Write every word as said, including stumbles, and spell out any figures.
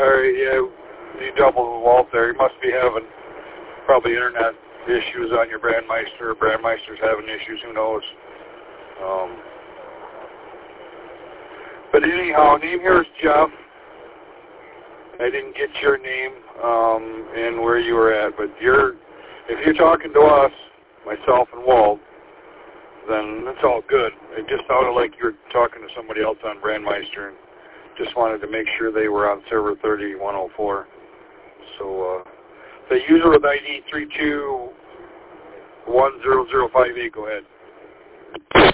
right, yeah, you doubled with Walt there. You must be having probably internet issues on your Brandmeister. Brandmeister's having issues, who knows. Um, but anyhow, name here is Jeff. I didn't get your name um, and where you were at, but you're, if you're talking to us, myself and Walt, then it's all good. It just sounded like you were talking to somebody else on Brandmeister, and just wanted to make sure they were on server thirty one oh four. So uh, the user with I D three two one zero zero five eight, go ahead.